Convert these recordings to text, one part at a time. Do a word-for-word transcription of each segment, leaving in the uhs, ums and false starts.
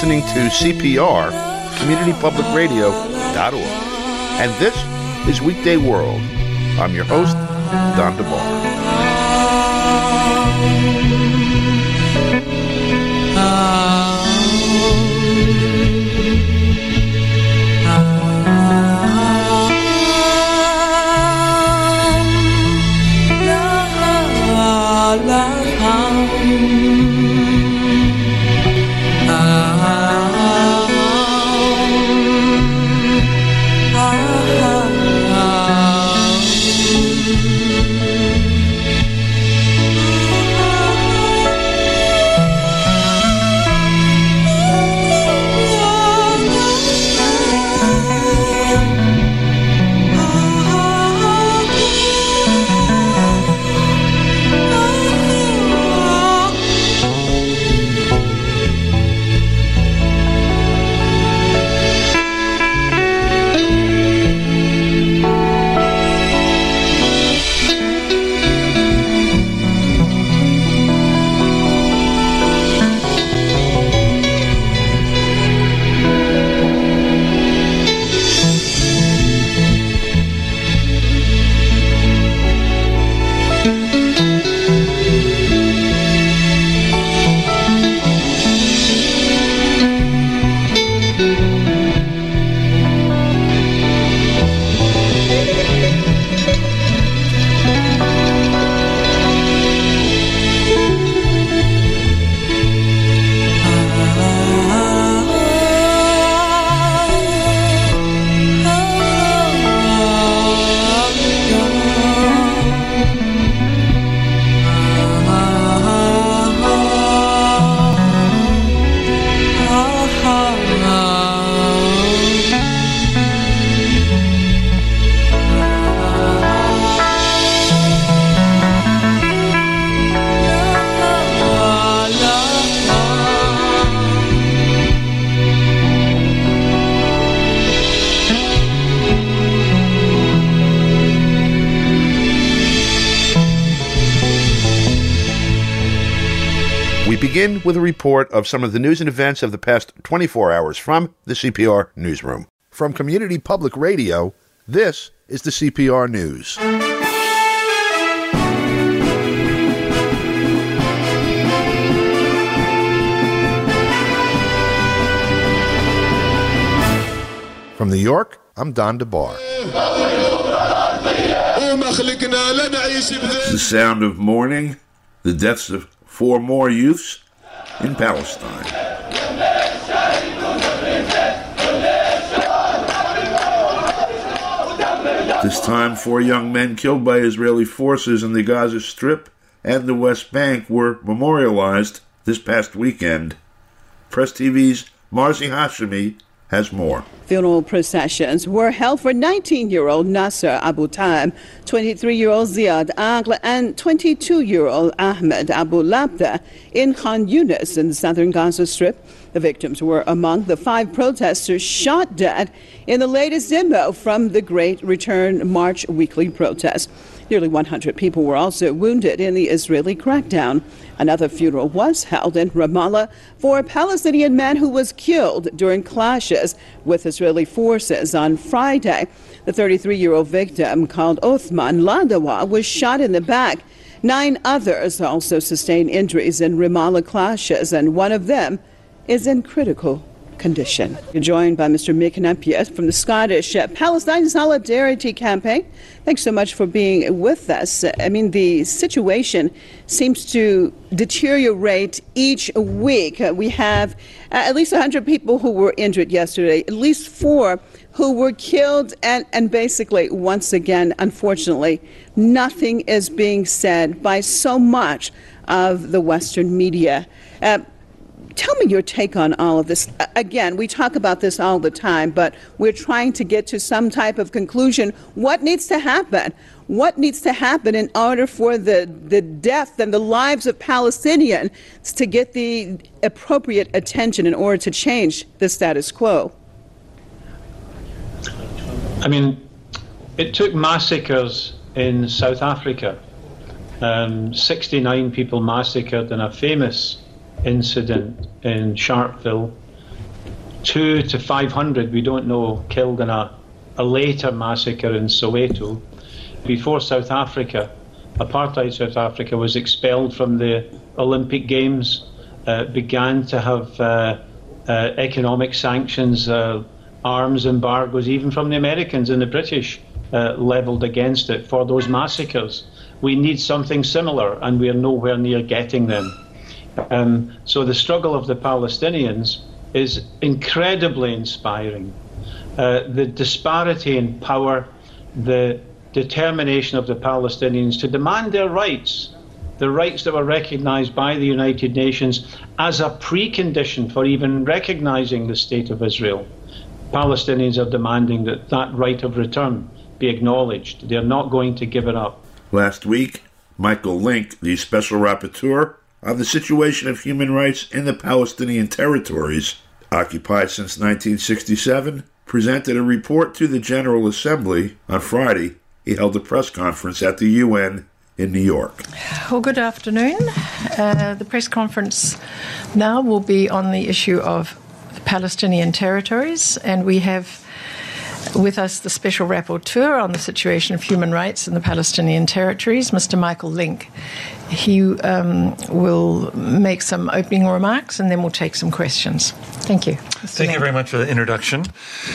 listening to C P R, community public radio dot org. And this is Weekday World. I'm your host, Don DeBar. Begin with a report of some of the news and events of the past twenty-four hours from the C P R Newsroom. From Community Public Radio, this is the C P R News. From New York, I'm Don DeBar. The sound of mourning, the deaths of four more youths in Palestine. This time, four young men killed by Israeli forces in the Gaza Strip and the West Bank were memorialized this past weekend. Press T V's Marzi Hashemi has more. Funeral processions were held for nineteen-year-old Nasser Abu Taim, twenty-three-year-old Ziad Aql, and twenty-two-year-old Ahmed Abu Labda in Khan Yunis in the southern Gaza Strip. The victims were among the five protesters shot dead in the latest demo from the Great Return March weekly protest. Nearly one hundred people were also wounded in the Israeli crackdown. Another funeral was held in Ramallah for a Palestinian man who was killed during clashes with Israeli forces on Friday. The thirty-three-year-old victim, called Othman Ladawa, was shot in the back. Nine others also sustained injuries in Ramallah clashes, and one of them is in critical condition. You're joined by Mister Mick Napier from the Scottish Palestine Solidarity Campaign. Thanks so much for being with us. I mean, the situation seems to deteriorate each week. We have uh, at least one hundred people who were injured yesterday, at least four who were killed, and, and basically, once again, unfortunately, nothing is being said by so much of the Western media. Uh, Tell me your take on all of this. Again, we talk about this all the time, but we're trying to get to some type of conclusion. What needs to happen? What needs to happen in order for the, the death and the lives of Palestinians to get the appropriate attention in order to change the status quo? I mean, it took massacres in South Africa. Um, sixty-nine people massacred in a famous incident in Sharpeville two to five hundred, we don't know, killed in a, a later massacre in Soweto. Before South Africa, apartheid South Africa was expelled from the Olympic Games, uh, began to have uh, uh, economic sanctions, uh, arms embargoes, even from the Americans and the British, uh, levelled against it for those massacres. We need something similar, and we are nowhere near getting them. Um, so the struggle of the Palestinians is incredibly inspiring. Uh, the disparity in power, the determination of the Palestinians to demand their rights, the rights that were recognized by the United Nations as a precondition for even recognizing the State of Israel. Palestinians are demanding that that right of return be acknowledged. They're not going to give it up. Last week, Michael Link, the Special Rapporteur on the situation of human rights in the Palestinian territories, occupied since nineteen sixty-seven, presented a report to the General Assembly. On Friday, he held a press conference at the U N in New York. Well, good afternoon. Uh, the press conference now will be on the issue of the Palestinian territories, and we have with us the Special Rapporteur on the situation of human rights in the Palestinian territories, Mister Michael Link. He um, will make some opening remarks, and then we'll take some questions. Thank you. Mister Thank Link. you very much for the introduction.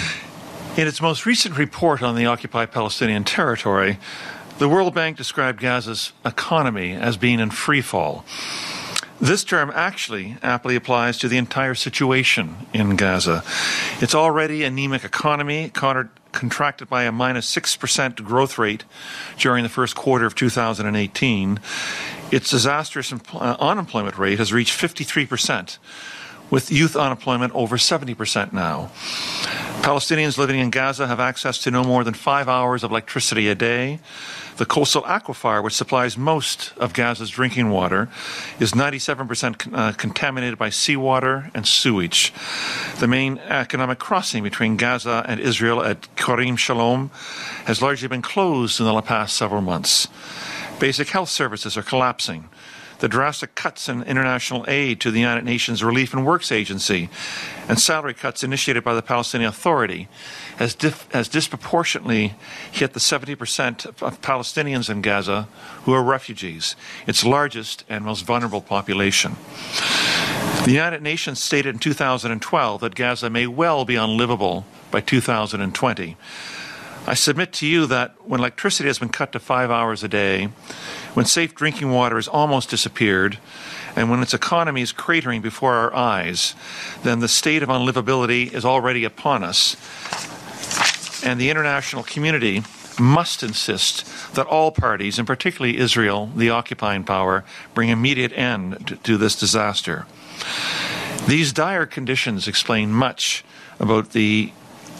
In its most recent report on the occupied Palestinian territory, the World Bank described Gaza's economy as being in free fall. This term actually aptly applies to the entire situation in Gaza. Its already anemic economy, con- contracted by a minus six percent growth rate during the first quarter of two thousand eighteen, its disastrous empl- uh, unemployment rate has reached fifty-three percent, with youth unemployment over seventy percent now. Palestinians living in Gaza have access to no more than five hours of electricity a day. The coastal aquifer, which supplies most of Gaza's drinking water, is ninety-seven percent con- uh, contaminated by seawater and sewage. The main economic crossing between Gaza and Israel at Karim Shalom has largely been closed in the past several months. Basic health services are collapsing. The drastic cuts in international aid to the United Nations Relief and Works Agency and salary cuts initiated by the Palestinian Authority has, dif- has disproportionately hit the seventy percent of Palestinians in Gaza who are refugees, its largest and most vulnerable population. The United Nations stated in two thousand twelve that Gaza may well be unlivable by two thousand twenty. I submit to you that when electricity has been cut to five hours a day, when safe drinking water has almost disappeared, and when its economy is cratering before our eyes, then the state of unlivability is already upon us. And the international community must insist that all parties, and particularly Israel, the occupying power, bring immediate end to, to this disaster. These dire conditions explain much about the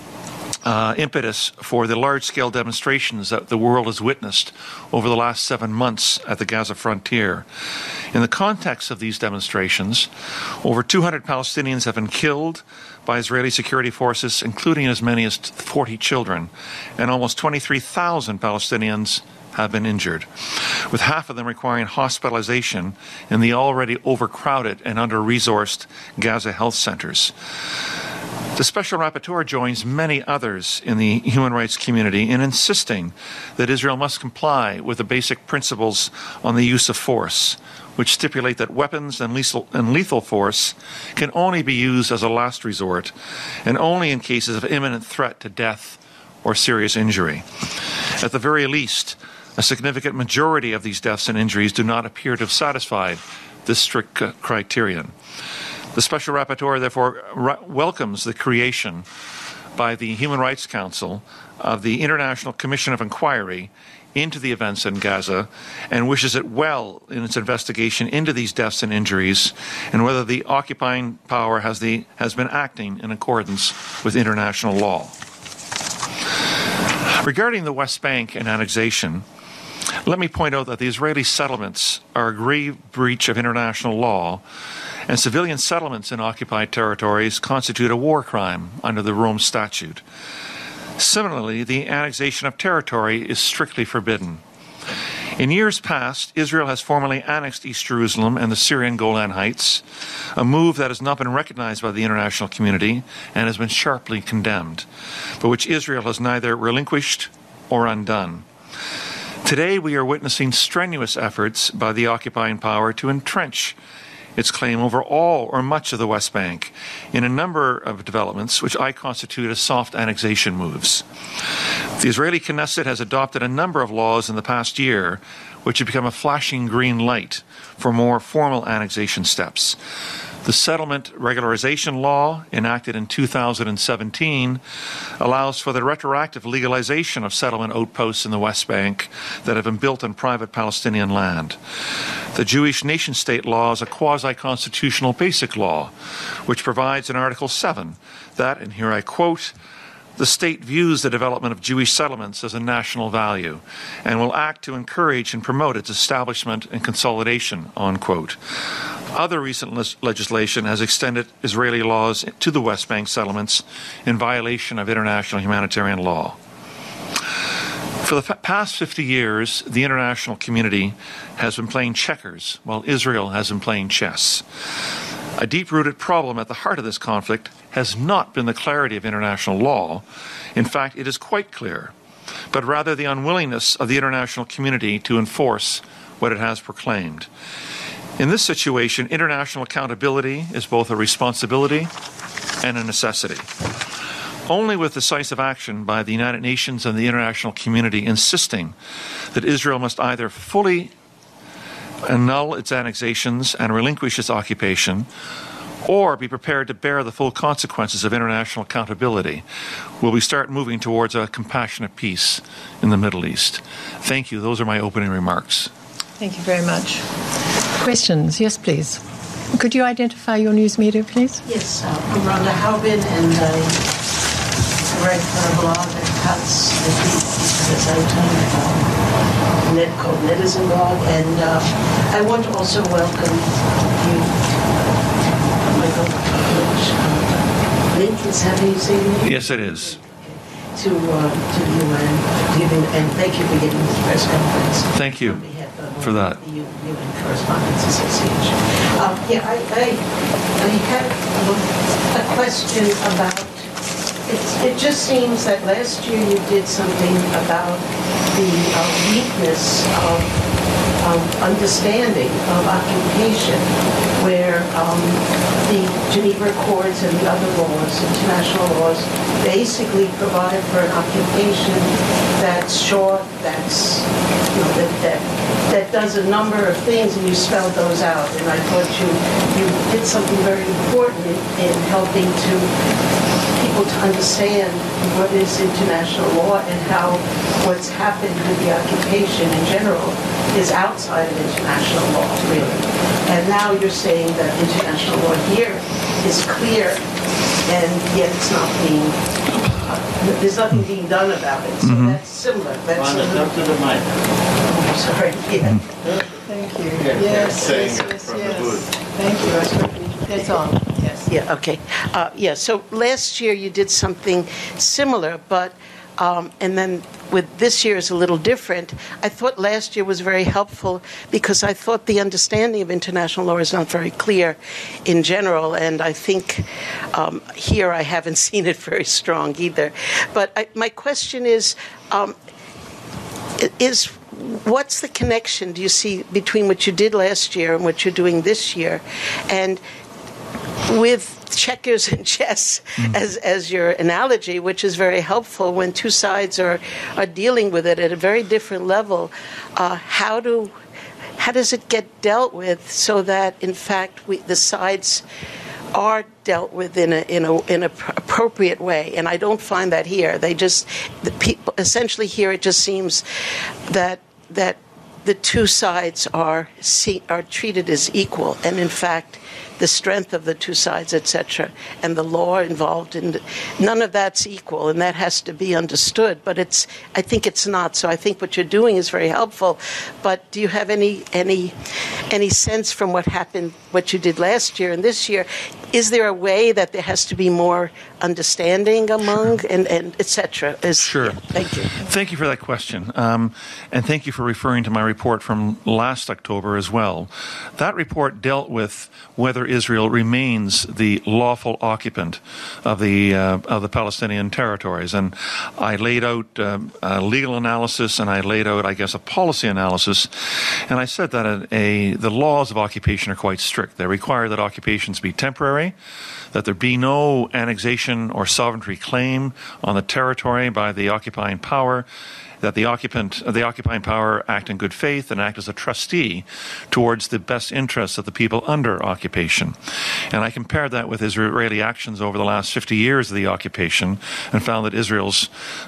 Uh, impetus for the large-scale demonstrations that the world has witnessed over the last seven months at the Gaza frontier. In the context of these demonstrations, over two hundred Palestinians have been killed by Israeli security forces, including as many as forty children, and almost twenty-three thousand Palestinians have been injured, with half of them requiring hospitalization in the already overcrowded and under-resourced Gaza health centers. The Special Rapporteur joins many others in the human rights community in insisting that Israel must comply with the basic principles on the use of force, which stipulate that weapons and lethal, and lethal force can only be used as a last resort and only in cases of imminent threat to death or serious injury. At the very least, a significant majority of these deaths and injuries do not appear to have satisfied this strict uh, criterion. The Special Rapporteur, therefore, ra- welcomes the creation by the Human Rights Council of the International Commission of Inquiry into the events in Gaza and wishes it well in its investigation into these deaths and injuries and whether the occupying power has, the, has been acting in accordance with international law. Regarding the West Bank and annexation, let me point out that the Israeli settlements are a grave breach of international law, and civilian settlements in occupied territories constitute a war crime under the Rome Statute. Similarly, the annexation of territory is strictly forbidden. In years past, Israel has formally annexed East Jerusalem and the Syrian Golan Heights, a move that has not been recognized by the international community and has been sharply condemned, but which Israel has neither relinquished or undone. Today, we are witnessing strenuous efforts by the occupying power to entrench its claim over all or much of the West Bank in a number of developments which I constitute as soft annexation moves. The Israeli Knesset has adopted a number of laws in the past year which have become a flashing green light for more formal annexation steps. The Settlement Regularization Law, enacted in two thousand seventeen, allows for the retroactive legalization of settlement outposts in the West Bank that have been built on private Palestinian land. The Jewish nation-state law is a quasi-constitutional basic law, which provides in Article seven that, and here I quote, "The state views the development of Jewish settlements as a national value and will act to encourage and promote its establishment and consolidation," unquote. Other recent le- legislation has extended Israeli laws to the West Bank settlements in violation of international humanitarian law. For the f- past fifty years, the international community has been playing checkers while Israel has been playing chess. A deep-rooted problem at the heart of this conflict has not been the clarity of international law. In fact, it is quite clear, but rather the unwillingness of the international community to enforce what it has proclaimed. In this situation, international accountability is both a responsibility and a necessity. Only with decisive action by the United Nations and the international community insisting that Israel must either fully annul its annexations and relinquish its occupation, or be prepared to bear the full consequences of international accountability, will we start moving towards a compassionate peace in the Middle East. Thank you. Those are my opening remarks. Thank you very much. Questions? Yes, please. Could you identify your news media, please? Yes, uh, I'm Rhonda Haubin, and I write for a blog that cuts the pieces I uh, net called Netizen Blog, and uh, I want to also welcome you, Michael uh, Link, is that how you say your name? Yes, it is. To, uh, to the U N, giving, and thank you for giving this press conference. Thank you for that. The U N Correspondents Association. Um, yeah, I, I, I had a, a question about, it, it just seems that last year you did something about the uh, weakness of um, understanding of occupation, where um, the Geneva Accords and the other laws, international laws, basically provided for an occupation that's short, that's, you know, that, that that does a number of things, and you spelled those out. And I thought you you did something very important in, in helping to people to understand what is international law and how what's happened with the occupation in general is outside of international law, really. And now you're saying that international law here is clear, and yet it's not being, uh, there's nothing being done about it. So mm-hmm. that's similar. That's Rhonda, up to the mic. I'm sorry. Yeah. Thank you. Yes, yes, yes, yes. Thank you. It's on. Yes. Yeah, okay. Uh, yeah, so last year you did something similar, but, um, and then with this year is a little different. I thought last year was very helpful because I thought the understanding of international law is not very clear in general, and I think um, here I haven't seen it very strong either. But I, my question is, um, is what's the connection, do you see, between what you did last year and what you're doing this year? And with checkers and chess mm. as as your analogy, which is very helpful when two sides are, are dealing with it at a very different level, uh, how do how does it get dealt with so that in fact we, the sides are dealt with in a in a in a appropriate way? And I don't find that here. They just the people essentially here it just seems that that the two sides are see, are treated as equal, and in fact the strength of the two sides, et cetera, and the law involved in the, none of that's equal, and that has to be understood. But it's, I think it's not. So I think what you're doing is very helpful. But do you have any any any sense from what happened, what you did last year and this year? Is there a way that there has to be more understanding among sure. and, and et cetera? Sure. Yeah, thank you. Thank you for that question. Um, and thank you for referring to my report from last October as well. That report dealt with whether Israel remains the lawful occupant of the uh, of the Palestinian territories. And I laid out um, a legal analysis, and I laid out, I guess, a policy analysis. And I said that a, a the laws of occupation are quite strict. They require that occupations be temporary, that there be no annexation or sovereignty claim on the territory by the occupying power, that the occupant, the occupying power act in good faith and act as a trustee towards the best interests of the people under occupation. And I compared that with Israeli actions over the last fifty years of the occupation and found that Israel's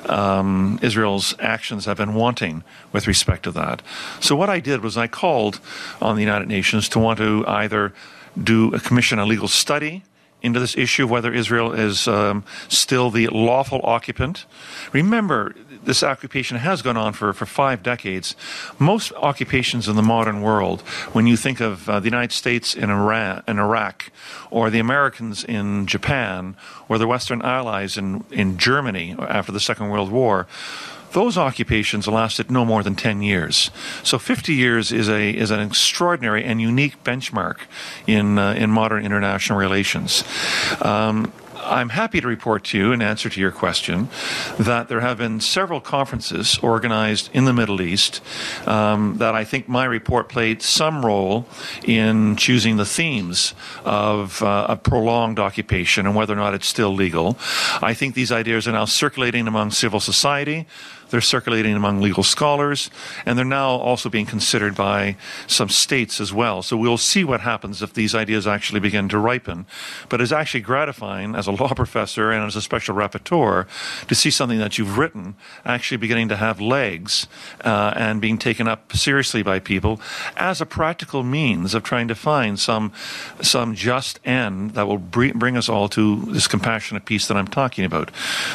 um, Israel's actions have been wanting with respect to that. So what I did was I called on the United Nations to want to either do a commission a legal study into this issue of whether Israel is um, still the lawful occupant. Remember, this occupation has gone on for, for five decades. Most occupations in the modern world, when you think of uh, the United States in Iran, in Iraq, or the Americans in Japan, or the Western Allies in, in Germany after the Second World War, those occupations lasted no more than ten years. So fifty years is a is an extraordinary and unique benchmark in uh, in modern international relations. Um, I'm happy to report to you, in answer to your question, that there have been several conferences organized in the Middle East um, that I think my report played some role in choosing the themes of uh, a prolonged occupation and whether or not it's still legal. I think these ideas are now circulating among civil society. They're circulating among legal scholars, and they're now also being considered by some states as well. So we'll see what happens if these ideas actually begin to ripen. But it's actually gratifying as a law professor and as a special rapporteur to see something that you've written actually beginning to have legs uh, and being taken up seriously by people as a practical means of trying to find some some just end that will bring us all to this compassionate peace that I'm talking about.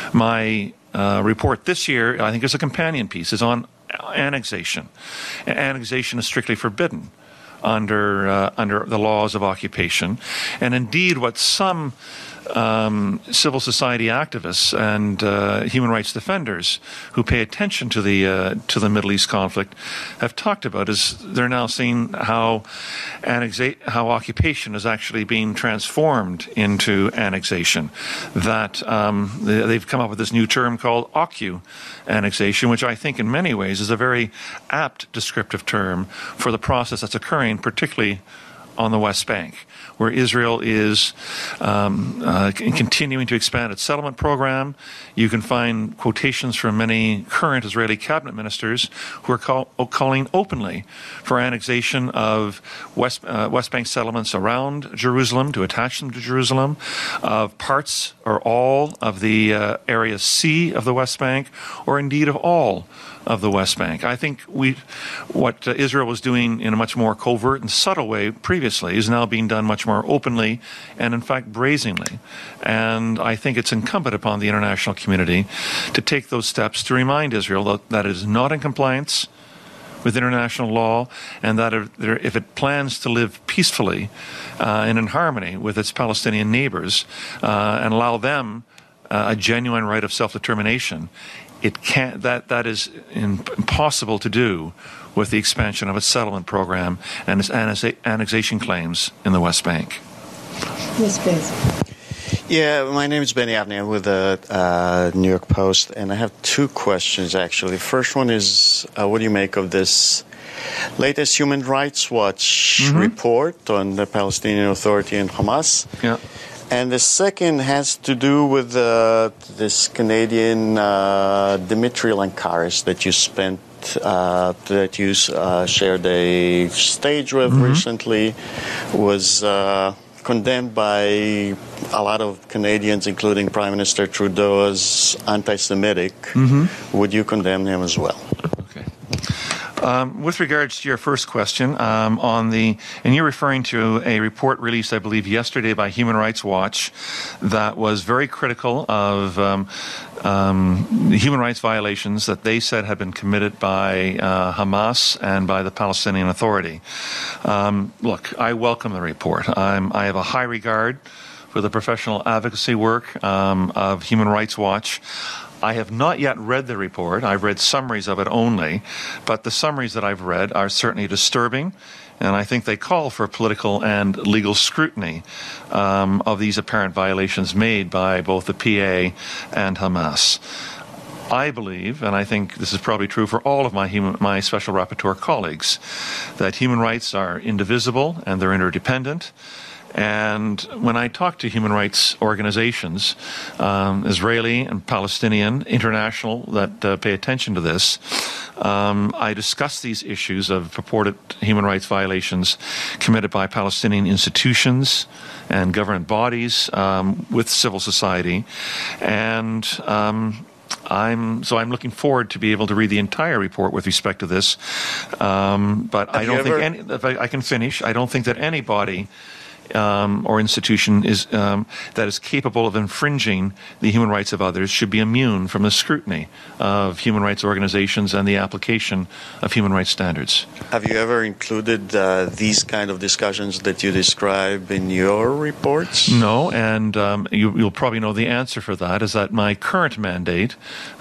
My Uh, report this year, I think, is a companion piece, is on annexation. Annexation is strictly forbidden under uh, under the laws of occupation. And indeed, what some um, civil society activists and uh, human rights defenders who pay attention to the uh, to the Middle East conflict have talked about is they're now seeing how annexa- how occupation is actually being transformed into annexation. That um, they, they've come up with this new term called occu annexation, which I think in many ways is a very apt descriptive term for the process that's occurring, particularly on the West Bank, where Israel is um, uh, continuing to expand its settlement program. You can find quotations from many current Israeli cabinet ministers who are call, calling openly for annexation of West, uh, West Bank settlements around Jerusalem, to attach them to Jerusalem, of parts or all of the uh, area C of the West Bank, or indeed of all of the West Bank. I think we, what uh, Israel was doing in a much more covert and subtle way previously is now being done much more openly and, in fact, brazenly. And I think it's incumbent upon the international community to take those steps to remind Israel that, that it is not in compliance with international law, and that if it plans to live peacefully uh, and in harmony with its Palestinian neighbors uh, and allow them uh, a genuine right of self-determination, It can't. That that is impossible to do with the expansion of its settlement program and its annexation claims in the West Bank. Yes, please. Yeah, my name is Benny Avni. I'm with the uh, New York Post, and I have two questions actually. The first one is, uh, what do you make of this latest Human Rights Watch mm-hmm. report on the Palestinian Authority and Hamas? Yeah. And the second has to do with uh, this Canadian uh, Dimitri Lankaris that you spent, uh, that you uh, shared a stage with mm-hmm. recently, was uh, condemned by a lot of Canadians, including Prime Minister Trudeau, as anti-Semitic. Mm-hmm. Would you condemn him as well? Okay. Um, with regards to your first question, um, on the, and you're referring to a report released, I believe, yesterday by Human Rights Watch that was very critical of um, um, human rights violations that they said had been committed by uh, Hamas and by the Palestinian Authority. Um, look, I welcome the report. I'm, I have a high regard for the professional advocacy work um, of Human Rights Watch. I have not yet read the report. I've read summaries of it only, but the summaries that I've read are certainly disturbing, and I think they call for political and legal scrutiny um, of these apparent violations made by both the P A and Hamas. I believe, and I think this is probably true for all of my human, my special rapporteur colleagues, that human rights are indivisible and they're interdependent. And when I talk to human rights organizations, um, Israeli and Palestinian, international, that uh, pay attention to this, um, I discuss these issues of purported human rights violations committed by Palestinian institutions and government bodies um, with civil society. And um, I'm so I'm looking forward to be able to read the entire report with respect to this. Um, but Have I don't ever... think any, if I, I can finish, I don't think that anybody Um, or institution is um, that is capable of infringing the human rights of others should be immune from the scrutiny of human rights organizations and the application of human rights standards. Have you ever included uh, these kind of discussions that you describe in your reports? No, and um, you, you'll probably know the answer for that, is that my current mandate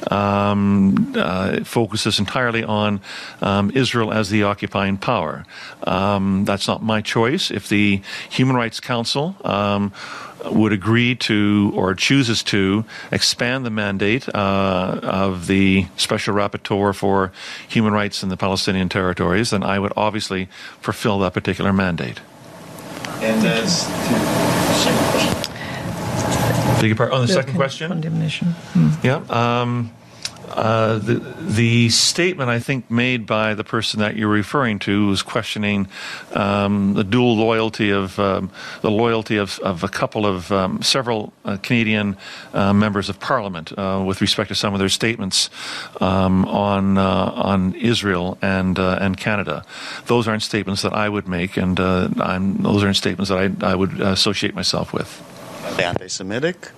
um, uh, focuses entirely on um, Israel as the occupying power. Um, that's not my choice. If the Human Rights Council um, would agree to or chooses to expand the mandate uh, of the Special Rapporteur for Human Rights in the Palestinian territories, then I would obviously fulfill that particular mandate. And that's the second question. Beg your pardon? On the The second con- question? Condemnation. Hmm. Yeah. Um, Uh, the the statement, I think, made by the person that you're referring to was questioning um, the dual loyalty of um, the loyalty of, of a couple of um, several uh, Canadian uh, members of Parliament uh, with respect to some of their statements um, on uh, on Israel and uh, and Canada. Those aren't statements that I would make, and uh, I'm, those aren't statements that I I would associate myself with. Anti-Semitic?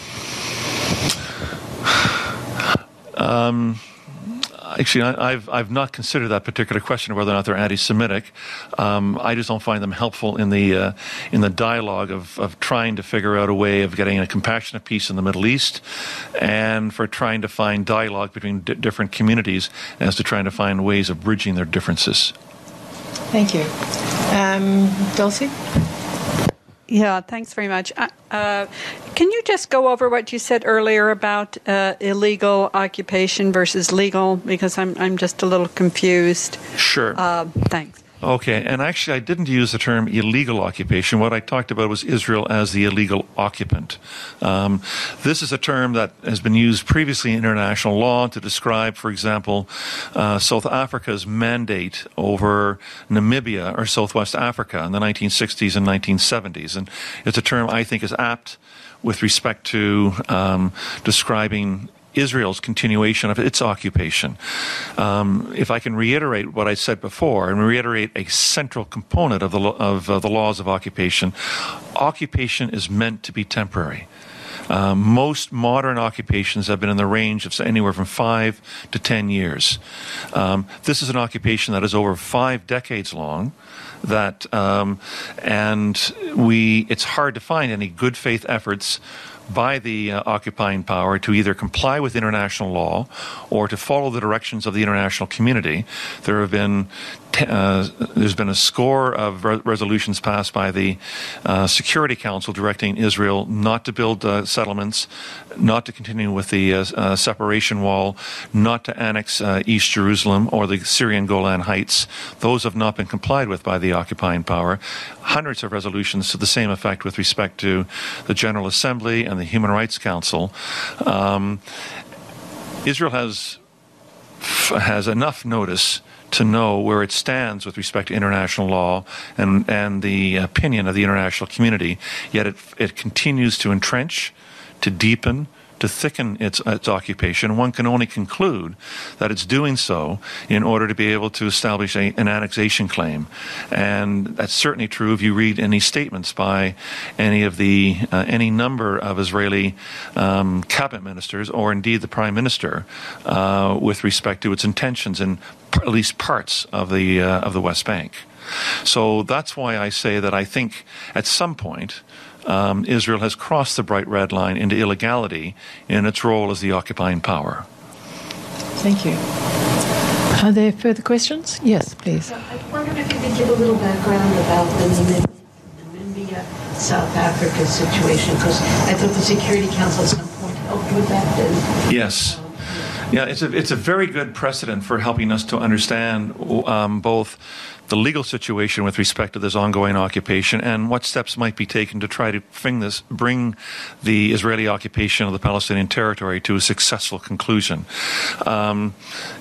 Um, actually, I, I've I've not considered that particular question of whether or not they're anti-Semitic. Um, I just don't find them helpful in the uh, in the dialogue of, of trying to figure out a way of getting a compassionate peace in the Middle East, and for trying to find dialogue between d- different communities as to trying to find ways of bridging their differences. Thank you. Um, Dulcie? Yeah, thanks very much. Uh, uh, can you just go over what you said earlier about uh, illegal occupation versus legal? Because I'm I'm just a little confused. Sure. Uh, thanks. Okay, and actually I didn't use the term illegal occupation. What I talked about was Israel as the illegal occupant. Um, this is a term that has been used previously in international law to describe, for example, uh, South Africa's mandate over Namibia or Southwest Africa in the nineteen sixties and nineteen seventies. And it's a term I think is apt with respect to um, describing Israel's continuation of its occupation. Um, if I can reiterate what I said before and reiterate a central component of the of uh, the laws of occupation, occupation is meant to be temporary. Um, most modern occupations have been in the range of anywhere from five to ten years. Um, this is an occupation that is over five decades long. That um, and we it's hard to find any good faith efforts by the uh, occupying power to either comply with international law or to follow the directions of the international community. There have been t- uh, there's been a score of re- resolutions passed by the uh, Security Council directing Israel not to build uh, settlements, not to continue with the uh, uh, separation wall, not to annex uh, East Jerusalem or the Syrian Golan Heights. Those have not been complied with by the occupying power. Hundreds of resolutions to the same effect with respect to the General Assembly and the Human Rights Council. Um, Israel has has enough notice to know where it stands with respect to international law and and the opinion of the international community. Yet it it continues to entrench, to deepen, to thicken its, its occupation. One can only conclude that it's doing so in order to be able to establish a, an annexation claim. And that's certainly true if you read any statements by any of the, uh, any number of Israeli um, cabinet ministers, or indeed the Prime Minister, uh, with respect to its intentions in at least parts of the uh, of the West Bank. So that's why I say that I think at some point um, Israel has crossed the bright red line into illegality in its role as the occupying power. Thank you. Are there further questions? Yes, please. I wondered if you could give a little background about the Namibia, South Africa situation, because I thought the Security Council at some point helped with that. And, yes. Yeah, it's a, it's a very good precedent for helping us to understand um, both the legal situation with respect to this ongoing occupation and what steps might be taken to try to bring this, bring the Israeli occupation of the Palestinian territory to a successful conclusion. Um,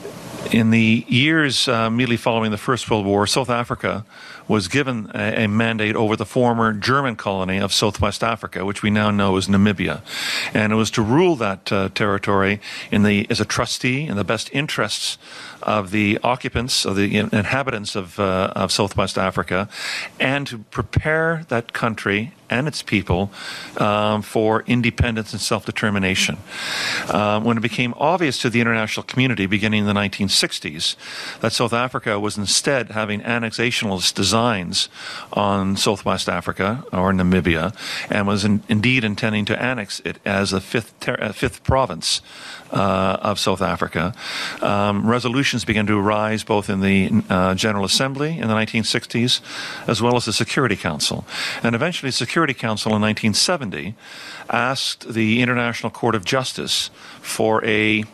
in the years uh, immediately following the First World War, South Africa was given a, a mandate over the former German colony of Southwest Africa, which we now know as Namibia. And it was to rule that uh, territory in the as a trustee in the best interests of the occupants, of the inhabitants of, uh, of Southwest Africa, and to prepare that country and its people um, for independence and self-determination. Uh, when it became obvious to the international community beginning in the nineteen sixties that South Africa was instead having annexationalist designs on Southwest Africa, or Namibia, and was in, indeed intending to annex it as a fifth, ter- a fifth province uh, of South Africa, um, resolutions began to arise both in the uh, General Assembly in the nineteen sixties as well as the Security Council. And eventually the Security Council in nineteen seventy asked the International Court of Justice for a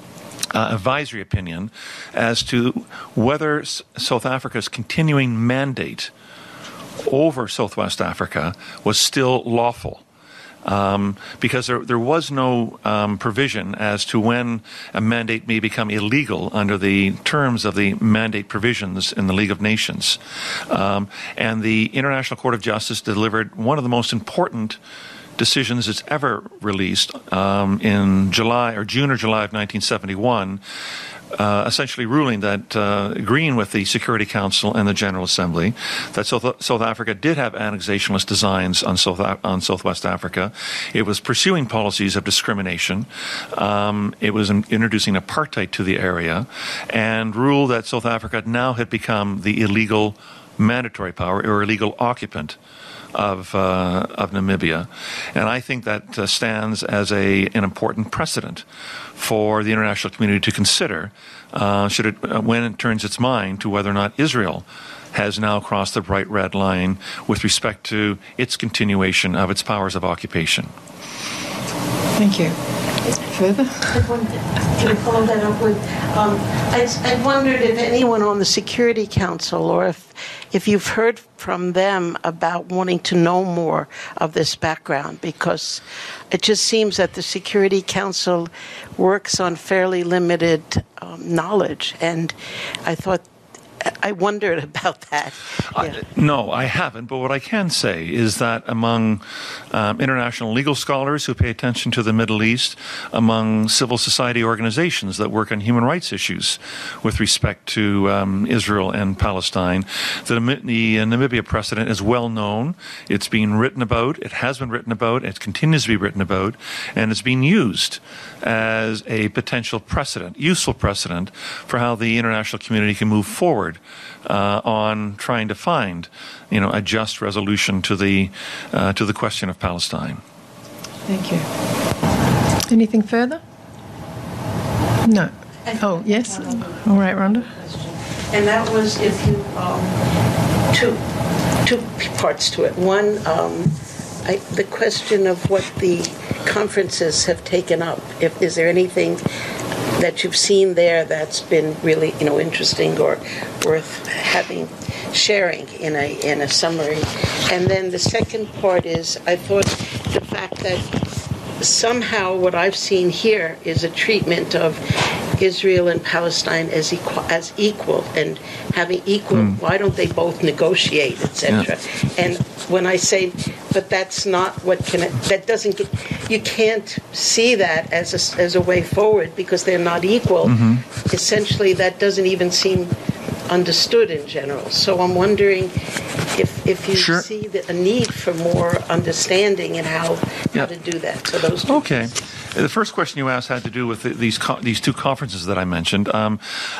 Uh, advisory opinion as to whether S- South Africa's continuing mandate over Southwest Africa was still lawful. Um, because there, there was no um, provision as to when a mandate may become illegal under the terms of the mandate provisions in the League of Nations. Um, and the International Court of Justice delivered one of the most important decisions it's ever released um, in July or June or July of nineteen seventy-one, uh, essentially ruling that, uh, agreeing with the Security Council and the General Assembly, that South, South Africa did have annexationalist designs on, South, on Southwest Africa. It was pursuing policies of discrimination. Um, it was in, introducing apartheid to the area, and ruled that South Africa now had become the illegal mandatory power or illegal occupant of uh, of Namibia, and I think that uh, stands as a an important precedent for the international community to consider uh, should it uh, when it turns its mind to whether or not Israel has now crossed the bright red line with respect to its continuation of its powers of occupation. Thank you. Further? Can I follow that up with, um, I, I wondered if anyone on the Security Council, or if, if you've heard from them about wanting to know more of this background, because it just seems that the Security Council works on fairly limited um, knowledge, and I thought I wondered about that. Yeah. Uh, no, I haven't. But what I can say is that among um, international legal scholars who pay attention to the Middle East, among civil society organizations that work on human rights issues with respect to um, Israel and Palestine, the, the uh, Namibia precedent is well known. It's been written about. It has been written about. It continues to be written about. And it's being used as a potential precedent, useful precedent, for how the international community can move forward Uh, on trying to find, you know, a just resolution to the uh, to the question of Palestine. Thank you. Anything further? No. Oh, yes. All right, Rhonda. And that was if you um, two two parts to it. One, um, I, the question of what the conferences have taken up. If is there anything that you've seen there that's been really, you know, interesting or worth having, sharing in a in a summary? And then the second part is, I thought the fact that somehow what I've seen here is a treatment of Israel and Palestine as equal, as equal, and having equal. Mm. Why don't they both negotiate, et cetera? Yeah. And when I say but that's not what can, that doesn't, get, you can't see that as a, as a way forward because they're not equal. Mm-hmm. Essentially, that doesn't even seem understood in general. So I'm wondering if if you sure. see the, a need for more understanding and how, how yeah. to do that. So those two okay. things. The first question you asked had to do with the, these co- these two conferences that I mentioned. Um,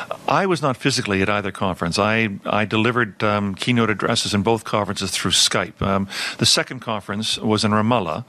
I was not physically at either conference. I I delivered um, keynote addresses in both conferences through Skype. Um, the second conference was in Ramallah,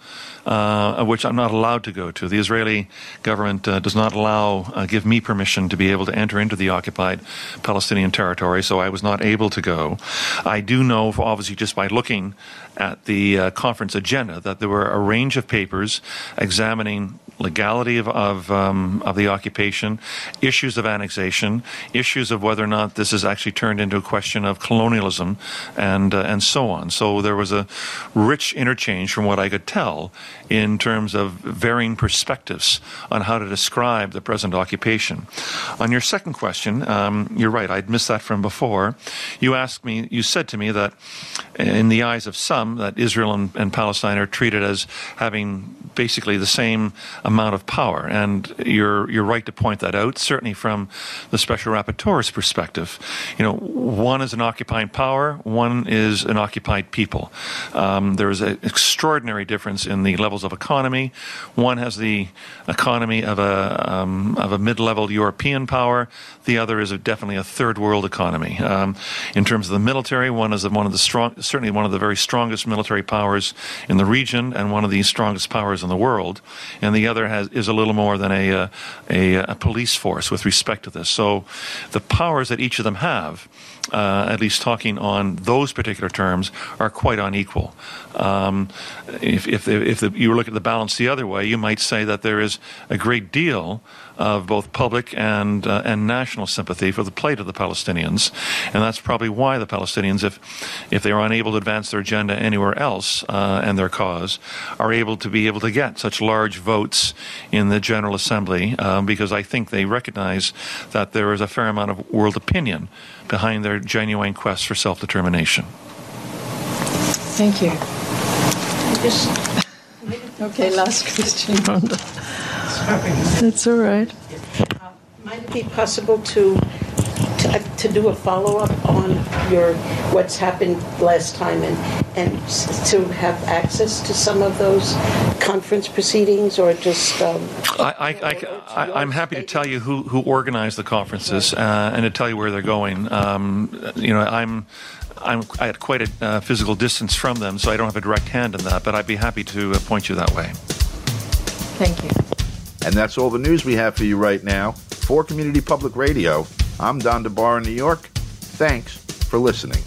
uh, which I'm not allowed to go to. The Israeli government uh, does not allow, uh, give me permission to be able to enter into the occupied Palestinian territory, so I was not able to go. I do know, obviously, just by looking at the uh, conference agenda, that there were a range of papers examining legality of of, um, of the occupation, issues of annexation, issues of whether or not this has actually turned into a question of colonialism, and uh, and so on. So there was a rich interchange, from what I could tell, in terms of varying perspectives on how to describe the present occupation. On your second question, um, you're right. I'd missed that from before. You asked me. You said to me that, in the eyes of some, that Israel and, and Palestine are treated as having basically the same amount of power, and you're you're right to point that out. Certainly, from the Special Rapporteur's perspective, you know, one is an occupying power, one is an occupied people. Um, there is an extraordinary difference in the levels of economy. One has the economy of a um, of a mid-level European power. The other is a, definitely a third world economy. Um, in terms of the military, one is one of the strong, certainly one of the very strongest military powers in the region, and one of the strongest powers in the world. And the other has is a little more than a, a a police force with respect to this. So the powers that each of them have, uh, at least talking on those particular terms, are quite unequal. Um, if if, if the, you look at the balance the other way, you might say that there is a great deal of both public and uh, and national sympathy for the plight of the Palestinians, and that's probably why the Palestinians, if if they are unable to advance their agenda anywhere else uh, and their cause, are able to be able to get such large votes in the General Assembly, um, because I think they recognize that there is a fair amount of world opinion behind their genuine quest for self-determination. Thank you. Okay, last question, Rhonda. That's all right. Uh, might it be possible to to, uh, to do a follow-up on your what's happened last time, and and s- to have access to some of those conference proceedings, or just? Um, I, I, I, I, I'm happy to tell you who who organized the conferences, uh, and to tell you where they're going. Um, you know, I'm. I'm at quite a uh, physical distance from them, so I don't have a direct hand in that, but I'd be happy to uh, point you that way. Thank you. And that's all the news we have for you right now. For Community Public Radio, I'm Don DeBar in New York. Thanks for listening.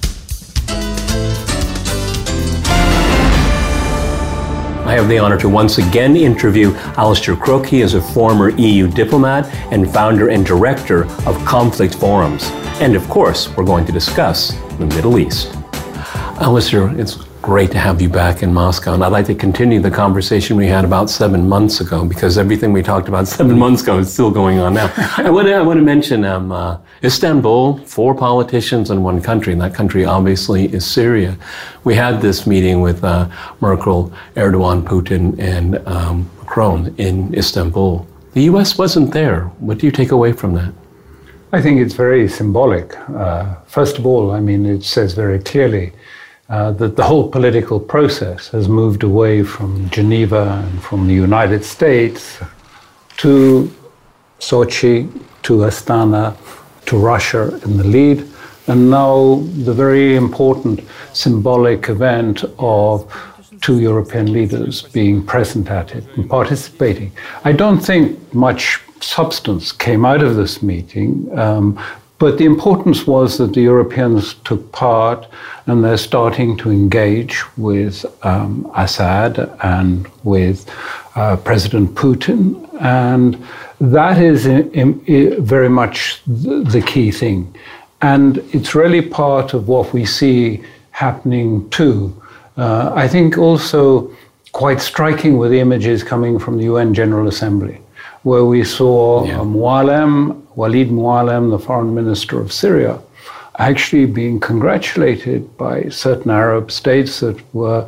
I have the honor to once again interview Alistair Crooke. He is a former E U diplomat and founder and director of Conflict Forums. And of course, we're going to discuss the Middle East. Alistair, it's great to have you back in Moscow, and I'd like to continue the conversation we had about seven months ago, because everything we talked about seven months ago is still going on now. I want to, I want to mention um, uh, Istanbul, four politicians in one country, and that country obviously is Syria. We had this meeting with uh, Merkel, Erdogan, Putin, and um, Macron in Istanbul. The U S wasn't there. What do you take away from that? I think it's very symbolic. Uh, first of all, I mean, it says very clearly uh, that the whole political process has moved away from Geneva and from the United States to Sochi, to Astana, to Russia in the lead, and now the very important symbolic event of two European leaders being present at it and participating. I don't think much substance came out of this meeting, um, but the importance was that the Europeans took part, and they're starting to engage with um, Assad and with uh, President Putin, and that is in, in, very much the, the key thing. And it's really part of what we see happening too. Uh, I think also quite striking were the images coming from the U N General Assembly, where we saw yeah. Mualem, Walid Mualem, the foreign minister of Syria, actually being congratulated by certain Arab states that were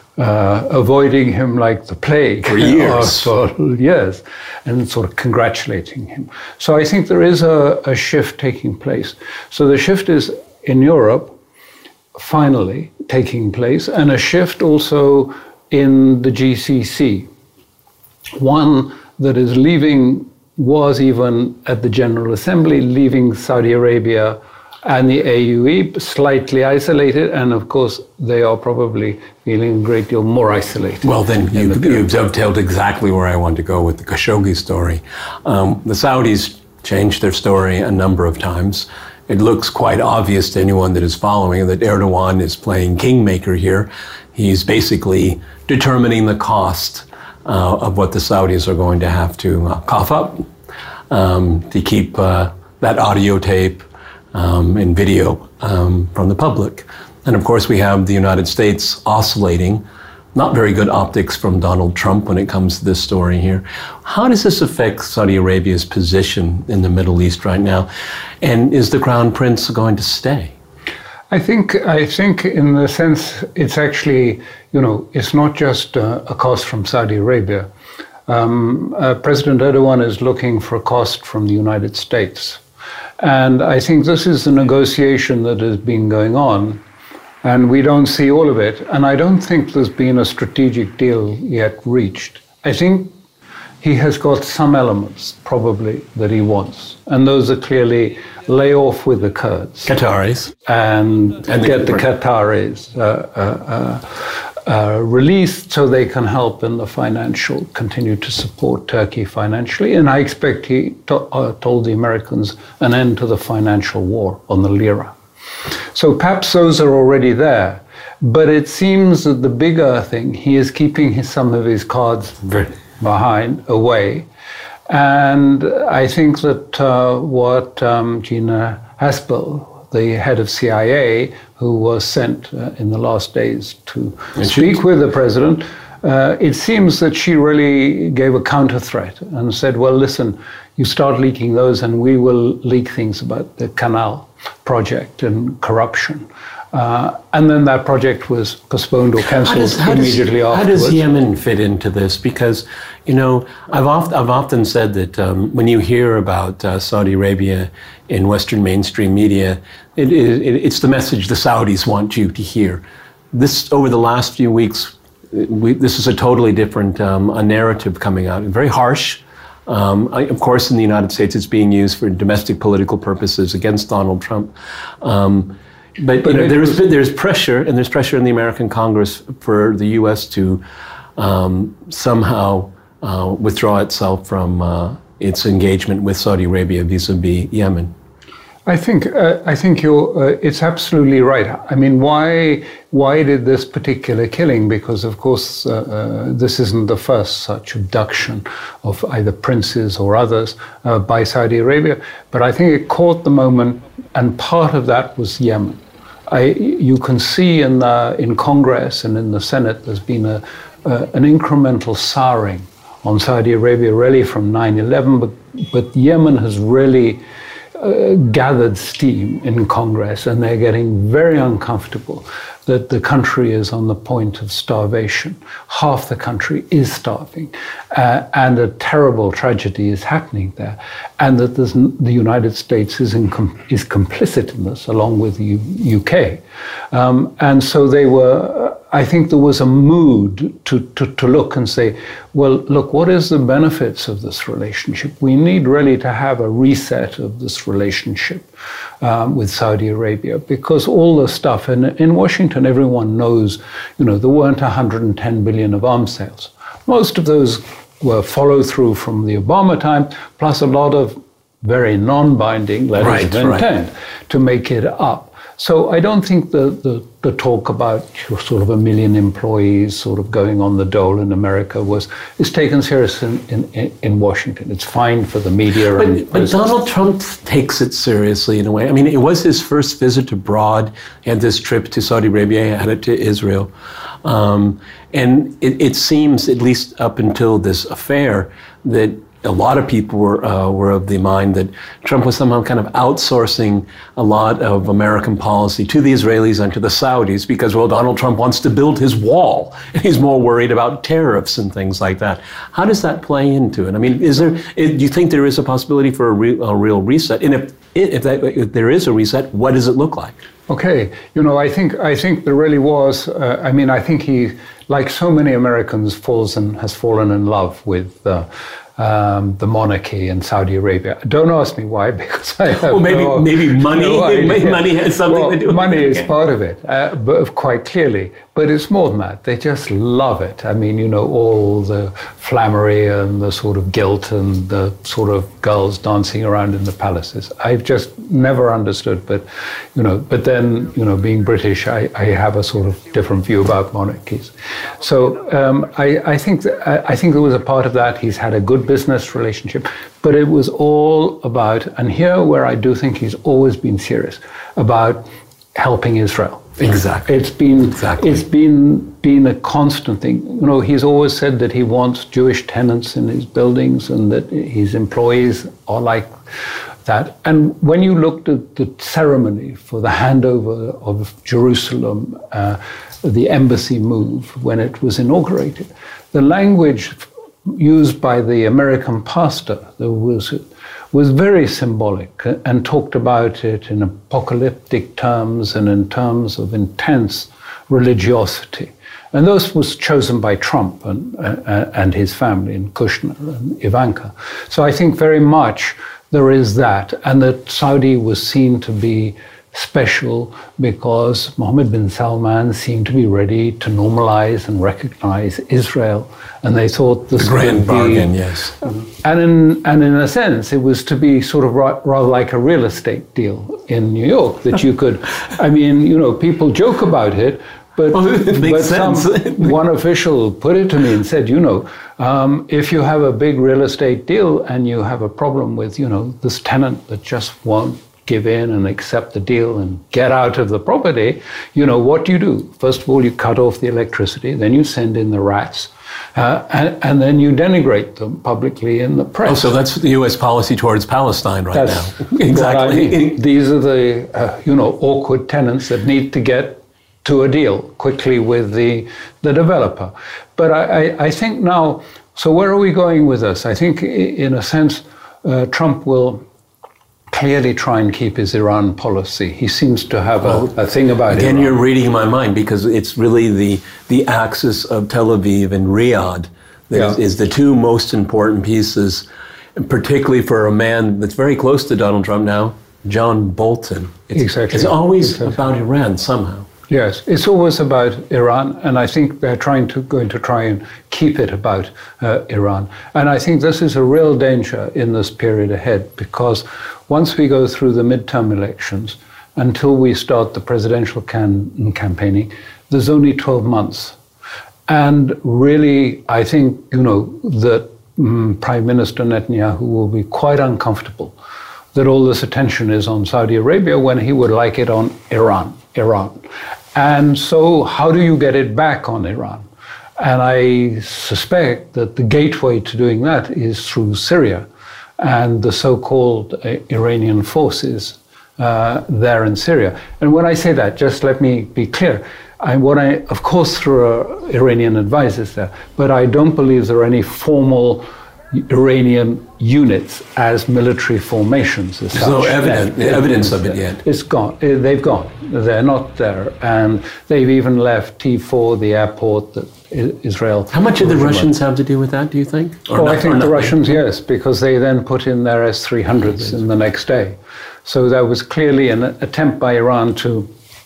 uh, avoiding him like the plague for years, for years, and sort of congratulating him. So I think there is a, a shift taking place. So the shift is in Europe, finally taking place, and a shift also in the G C C. One that is leaving, was even at the General Assembly, leaving Saudi Arabia and the A U E slightly isolated, and of course they are probably feeling a great deal more isolated. Well, then you, the you've dovetailed exactly where I want to go with the Khashoggi story. Um, the Saudis changed their story a number of times. It looks quite obvious to anyone that is following that Erdogan is playing kingmaker here. He's basically determining the cost uh, of what the Saudis are going to have to uh, cough up um, to keep uh, that audio tape Um, and video um, from the public. And of course, we have the United States oscillating. Not very good optics from Donald Trump when it comes to this story here. How does this affect Saudi Arabia's position in the Middle East right now? And is the Crown Prince going to stay? I think, I think in the sense, it's actually, you know, it's not just uh, a cost from Saudi Arabia. Um, uh, President Erdogan is looking for a cost from the United States. And I think this is the negotiation that has been going on, and we don't see all of it. And I don't think there's been a strategic deal yet reached. I think he has got some elements, probably, that he wants. And those are clearly lay off with the Kurds. Qataris. And, and get the, the Qataris uh, uh, uh, uh, released so they can help in the financial, continue to support Turkey financially. And I expect he to, uh, told the Americans an end to the financial war on the lira. So perhaps those are already there. But it seems that the bigger thing, he is keeping his, some of his cards behind, away. And I think that uh, what um, Gina Haspel, the head of C I A, who was sent uh, in the last days to and speak she... with the president, uh, it seems that she really gave a counter threat and said, well, listen, you start leaking those and we will leak things about the canal project and corruption. Uh, and then that project was postponed or cancelled how does, how immediately does, afterwards. How does Yemen fit into this? Because, you know, I've, oft, I've often said that um, when you hear about uh, Saudi Arabia in Western mainstream media, it, it, it's the message the Saudis want you to hear. This, over the last few weeks, we, this is a totally different um, a narrative coming out, very harsh. Um, I, of course, in the United States, it's being used for domestic political purposes against Donald Trump. Um, But, but you know, there's there's pressure, and there's pressure in the American Congress for the U S to um, somehow uh, withdraw itself from uh, its engagement with Saudi Arabia vis-a-vis Yemen. I think uh, I think you're. Uh, it's absolutely right. I mean, why why did this particular killing? Because of course, uh, uh, this isn't the first such abduction of either princes or others uh, by Saudi Arabia. But I think it caught the moment, and part of that was Yemen. I, you can see in the, in Congress and in the Senate, there's been a, uh, an incremental souring on Saudi Arabia, really from nine eleven, but but Yemen has really uh, gathered steam in Congress, and they're getting very uncomfortable that the country is on the point of starvation. Half the country is starving, uh, and a terrible tragedy is happening there, and that the United States is, in com- is complicit in this, along with the U- UK. Um, and so they were, I think there was a mood to, to, to look and say, well, look, what is the benefits of this relationship? We need really to have a reset of this relationship um, with Saudi Arabia, because all the stuff, and in Washington, everyone knows, you know, there weren't one hundred ten billion of arms sales. Most of those were follow through from the Obama time, plus a lot of very non-binding letters right, of intent right. to make it up. So I don't think the, the, the talk about sort of a million employees sort of going on the dole in America was is taken serious in, in, in Washington. It's fine for the media. But, and but Donald Trump takes it seriously in a way. I mean, it was his first visit abroad. He had this trip to Saudi Arabia, he had it to Israel. Um, and it, it seems, at least up until this affair, that a lot of people were uh, were of the mind that Trump was somehow kind of outsourcing a lot of American policy to the Israelis and to the Saudis because, well, Donald Trump wants to build his wall, and he's more worried about tariffs and things like that. How does that play into it? I mean, is there? Do you think there is a possibility for a, re, a real reset? And if if, that, if there is a reset, what does it look like? Okay, you know, I think I think there really was. Uh, I mean, I think he, like so many Americans, falls and has fallen in love with uh, um, the monarchy in Saudi Arabia. Don't ask me why, because I have well, maybe no, maybe money. No idea. Money has something well, to do with money it. is part of it, uh, but quite clearly. But it's more than that. They just love it. I mean, you know, all the flummery and the sort of guilt and the sort of girls dancing around in the palaces. I've just never understood. But, you know, but then, you know, being British, I, I have a sort of different view about monarchies. So um, I, I think that, I think there was a part of that. He's had a good business relationship, but it was all about, and here where I do think he's always been serious about helping Israel. Exactly. It's been exactly. It's been been a constant thing. You know, he's always said that he wants Jewish tenants in his buildings and that his employees are like that. And when you looked at the ceremony for the handover of Jerusalem, uh, the embassy move when it was inaugurated, the language used by the American pastor, there was. was very symbolic and talked about it in apocalyptic terms and in terms of intense religiosity. And those was chosen by Trump and, uh, and his family, and Kushner and Ivanka. So I think very much there is that, and that Saudi was seen to be special because Mohammed bin Salman seemed to be ready to normalize and recognize Israel, and they thought this the grand would bargain, be, yes. And in and in a sense, it was to be sort of ra- rather like a real estate deal in New York that you could. I mean, you know, people joke about it, but well, it makes but sense. Some, one official put it to me and said, you know, um, if you have a big real estate deal and you have a problem with, you know, this tenant that just won't give in and accept the deal and get out of the property, you know, what do you do? First of all, you cut off the electricity, then you send in the rats, uh, and, and then you denigrate them publicly in the press. Oh, so that's the U S policy towards Palestine right that's now. Exactly. I mean. These are the, uh, you know, awkward tenants that need to get to a deal quickly with the, the developer. But I, I, I think now, so where are we going with this? I think in a sense, uh, Trump will clearly try and keep his Iran policy. He seems to have a, a thing about it. Again, Iran. you're reading my mind because it's really the the axis of Tel Aviv and Riyadh that Yeah. is, is the two most important pieces, and particularly for a man that's very close to Donald Trump now, John Bolton. It's, Exactly. It's always Exactly. about Iran somehow. Yes, it's always about Iran, and I think they're trying to going to try and keep it about uh, Iran. And I think this is a real danger in this period ahead, because once we go through the midterm elections, until we start the presidential can- campaigning, there's only twelve months. And really, I think, you know, that um, Prime Minister Netanyahu will be quite uncomfortable that all this attention is on Saudi Arabia when he would like it on Iran, Iran. And so how do you get it back on Iran? And I suspect that the gateway to doing that is through Syria and the so-called uh, Iranian forces uh, there in Syria. And when I say that, just let me be clear. I, what I, of course, through uh, Iranian advisors there, but I don't believe there are any formal Iranian units as military formations. As There's such. no evidence, That- evidence of it yet. It's gone. Uh, They've gone. They're not there. And they've even left T four, the airport that I- Israel... How much did the Russians have to do with that, do you think? Or Oh, not- I or think the nothing? Russians, yes, because they then put in their S three hundreds in the next day. So that was clearly an attempt by Iran to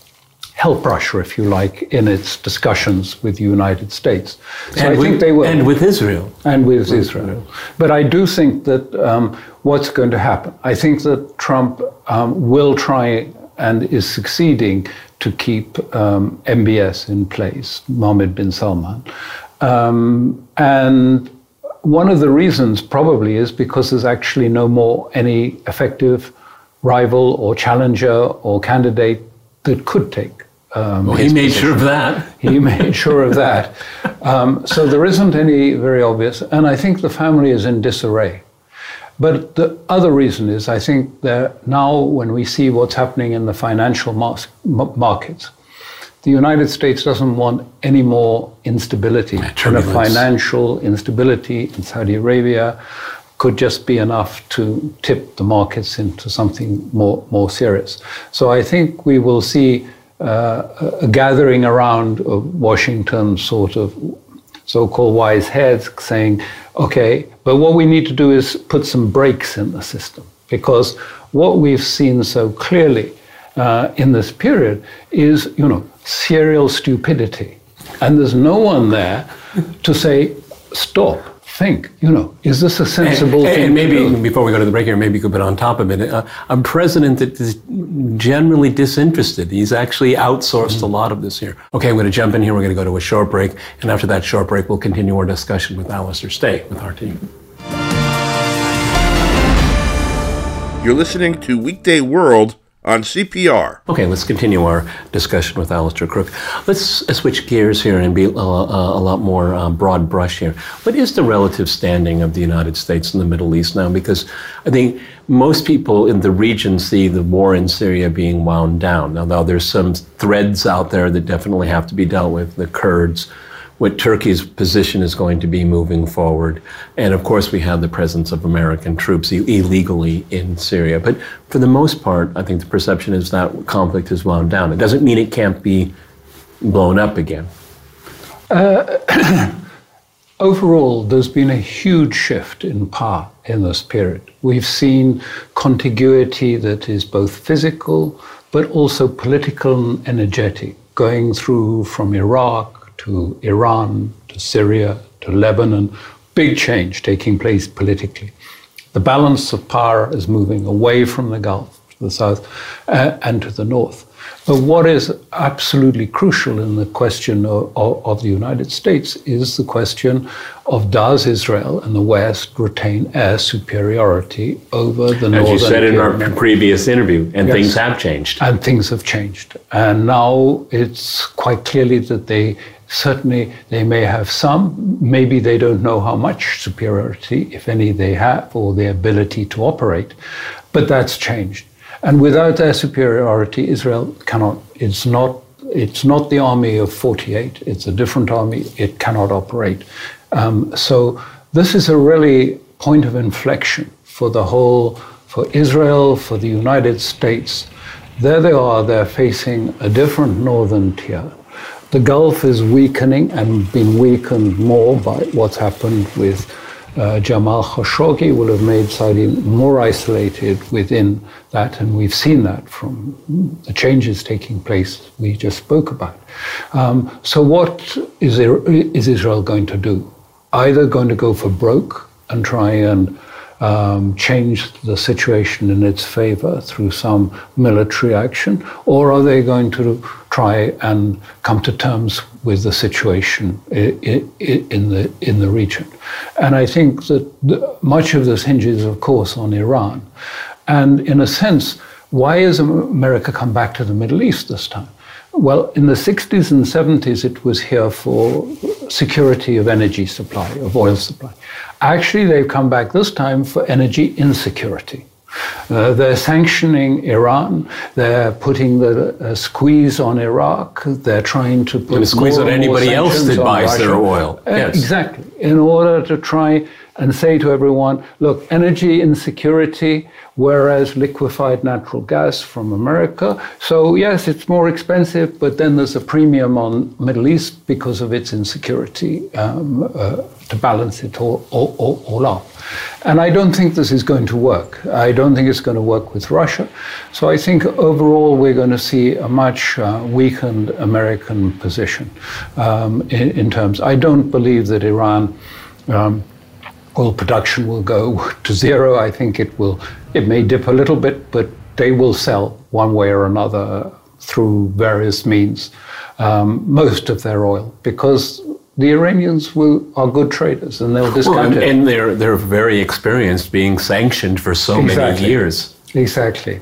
help Russia, if you like, in its discussions with the United States. So And I with- think they will. And with Israel. And with Israel. But I do think that um, what's going to happen, I think that Trump um, will try and is succeeding to keep um, M B S in place, Mohammed bin Salman. Um, and one of the reasons probably is because there's actually no more any effective rival or challenger or candidate that could take Um, Well, he his made position. sure of that. He made sure of that. Um, so there isn't any very obvious, and I think the family is in disarray. But the other reason is, I think that now when we see what's happening in the financial mas- markets, the United States doesn't want any more instability. And a financial instability in Saudi Arabia could just be enough to tip the markets into something more, more serious. So I think we will see uh, a gathering around of Washington sort of so-called wise heads saying, okay, but what we need to do is put some brakes in the system, because what we've seen so clearly uh, in this period is, you know, serial stupidity. And there's no one there to say, stop, think, you know, is this a sensible and, thing and maybe, to do? before we go to the break here, maybe you could put on top of it, uh, a president that is generally disinterested. He's actually outsourced mm-hmm. a lot of this here. Okay, I'm going to jump in here. We're going to go to a short break. And after that short break, we'll continue our discussion with Alistair. Stay with our team. You're listening to Weekday World on C P R. Okay, let's continue our discussion with Alistair Crooke. Let's uh, switch gears here and be uh, uh, a lot more um, broad brush here. What is the relative standing of the United States in the Middle East now? Because I think most people in the region see the war in Syria being wound down. Now, though there's some threads out there that definitely have to be dealt with, the Kurds, what Turkey's position is going to be moving forward. And of course, we have the presence of American troops illegally in Syria. But for the most part, I think the perception is that conflict is wound down. It doesn't mean it can't be blown up again. Uh, overall, there's been a huge shift in power in this period. We've seen contiguity that is both physical, but also political and energetic, going through from Iraq to Iran, to Syria, to Lebanon, big change taking place politically. The balance of power is moving away from the Gulf to the south uh, and to the north. But what is absolutely crucial in the question of, of, of the United States is the question of, does Israel and the West retain air superiority over the northern As you said in our Pyramid? previous interview, and Yes. things have changed. And things have changed. And now it's quite clearly that they certainly, they may have some, maybe they don't know how much superiority, if any, they have, or their ability to operate, but that's changed. And without their superiority, Israel cannot, it's not, it's not the army of forty-eight, it's a different army, it cannot operate. Um, so this is a really point of inflection for the whole, for Israel, for the United States. There they are, they're facing a different northern tier. The Gulf is weakening and been weakened more by what's happened with uh, Jamal Khashoggi, will have made Saudi more isolated within that, and we've seen that from the changes taking place we just spoke about. Um, so what is, is Israel going to do? Either going to go for broke and try and Um, change the situation in its favor through some military action, or are they going to try and come to terms with the situation in, in the in the region? And I think that the, much of this hinges, of course, on Iran. And in a sense, why has America come back to the Middle East this time? Well, in the sixties and seventies, it was here for security of energy supply, of oil supply. Actually, they've come back this time for energy insecurity. Uh, they're sanctioning Iran. They're putting the uh, squeeze on Iraq. They're trying to put and squeeze on anybody else that buys their oil. Uh, yes. Exactly. In order to try and say to everyone, look, energy insecurity, whereas liquefied natural gas from America. So yes, it's more expensive, but then there's a premium on Middle East because of its insecurity um, uh, to balance it all, all, all, all up. And I don't think this is going to work. I don't think it's going to work with Russia. So I think overall we're going to see a much uh, weakened American position um, in, in terms. I don't believe that Iran um, oil production will go to zero. I think it will, it may dip a little bit, but they will sell one way or another through various means um, most of their oil, because the Iranians will, are good traders and they'll discount well, and, it. And they're, they're very experienced being sanctioned for so exactly. many years. Exactly.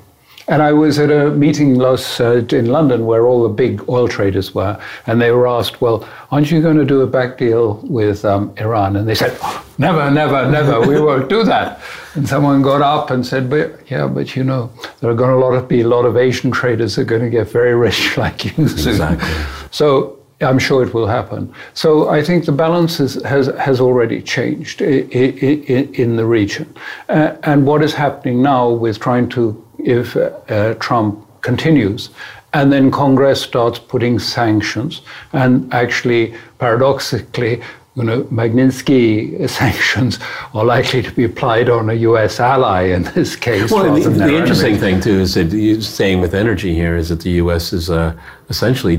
And I was at a meeting last uh, in London where all the big oil traders were, and they were asked, well, aren't you going to do a back deal with um, Iran? And they said, oh, never, never, never, we won't do that. And someone got up and said, but yeah, but you know, there are going to a lot of, be a lot of Asian traders that are going to get very rich like you soon. Exactly. So I'm sure it will happen. So I think the balance is, has has already changed in, in, in the region. Uh, and what is happening now with trying to, if uh, uh, Trump continues, and then Congress starts putting sanctions, and actually, paradoxically, you know, Magnitsky sanctions are likely to be applied on a U S ally in this case. Well, the, the interesting thing, too, is that you, staying with energy here, is that the U S is uh, essentially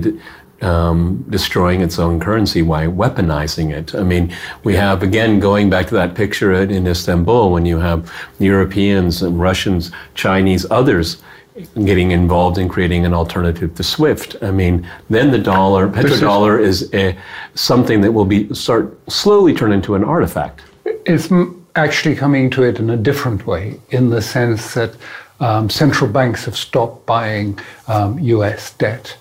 Um, destroying its own currency by weaponizing it. I mean, we have, again, going back to that picture in Istanbul, when you have Europeans and Russians, Chinese, others getting involved in creating an alternative to SWIFT. I mean, then the dollar, petrodollar is a, something that will be start slowly turn into an artifact. It's actually coming to it in a different way, in the sense that um, central banks have stopped buying um, U S debt.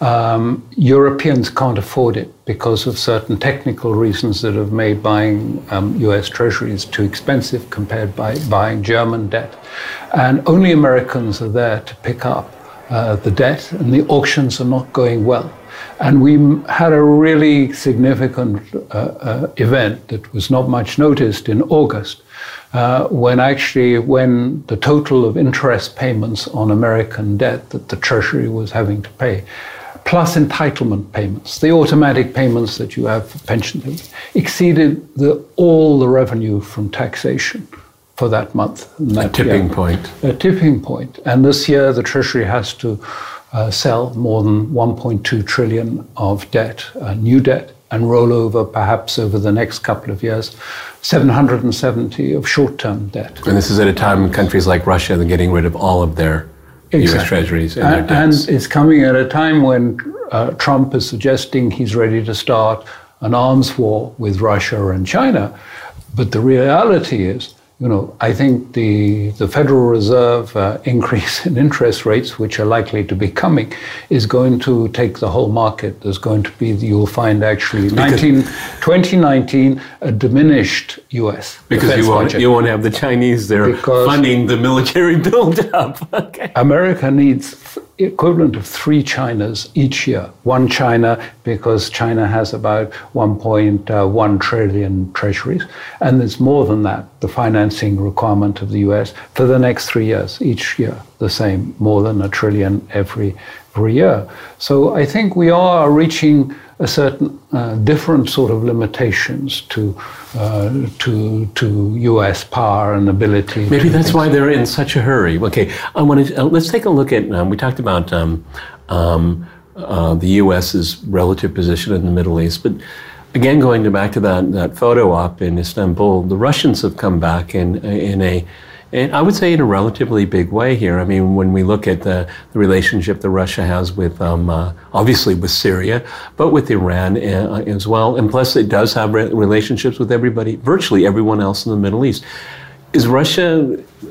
Um, Europeans can't afford it because of certain technical reasons that have made buying um, U S treasuries too expensive compared by buying German debt. And only Americans are there to pick up uh, the debt, and the auctions are not going well. And we had a really significant uh, uh, event that was not much noticed in August, uh, when actually, when the total of interest payments on American debt that the Treasury was having to pay, plus entitlement payments, the automatic payments that you have for pension payments, exceeded the, all the revenue from taxation for that month. A tipping year. point. A tipping point. And this year, the Treasury has to uh, sell more than one point two trillion of debt, uh, new debt, and roll over, perhaps over the next couple of years, seven hundred seventy of short-term debt. And this is at a time when countries like Russia are getting rid of all of their Exactly. U S treasuries and, and, and it's coming at a time when uh, Trump is suggesting he's ready to start an arms war with Russia and China. But the reality is, you know, I think the the Federal Reserve uh, increase in interest rates, which are likely to be coming, is going to take the whole market. There's going to be, you'll find actually nineteen, twenty nineteen, a diminished U S Because you won't, you won't have the Chinese there because funding the military build-up. Okay. America needs equivalent of three Chinas each year. One China, because China has about one point one trillion treasuries, and there's more than that, the financing requirement of the U S for the next three years, each year, the same, more than a trillion every, every year. So I think we are reaching a certain uh, different sort of limitations to uh, to to U S power and ability. Maybe that's why they're in such a hurry. Okay, I want to uh, let's take a look at. Um, we talked about um, um, uh, the U S's relative position in the Middle East, but again, going to back to that that photo op in Istanbul, the Russians have come back in in a. And I would say in a relatively big way here. I mean, when we look at the, the relationship that Russia has with, um, uh, obviously with Syria, but with Iran uh, as well. And plus it does have re- relationships with everybody, virtually everyone else in the Middle East. Is Russia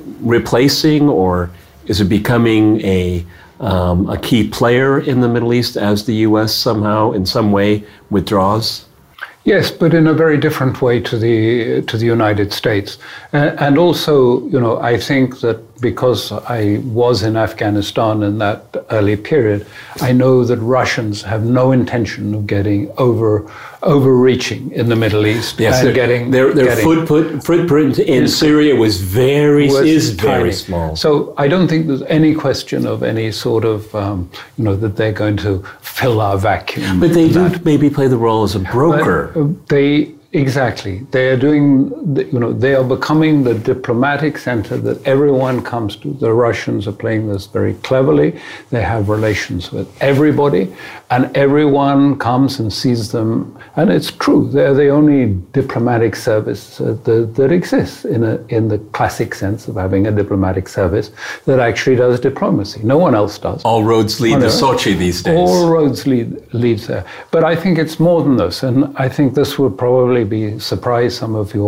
replacing, or is it becoming a, um, a key player in the Middle East as the U S somehow in some way withdraws? Yes, but in a very different way to the to the United States. Uh, and also, you know, I think that because I was in Afghanistan in that early period, I know that Russians have no intention of getting over overreaching in the Middle East. Yes, and getting their their getting, footprint footprint in Syria was very was is tiny. very small. So I don't think there's any question of any sort of um, you know, that they're going to fill our vacuum. But they do maybe play the role as a broker. But, uh, they exactly they are doing. The, you know, they are becoming the diplomatic center that everyone comes to. The Russians are playing this very cleverly. They have relations with everybody, and everyone comes and sees them. And it's true, they're the only diplomatic service uh, that, that exists in a in the classic sense of having a diplomatic service that actually does diplomacy. No one else does. All roads lead to Sochi these days. All roads lead lead there. But I think it's more than this, and I think this will probably be surprise some of your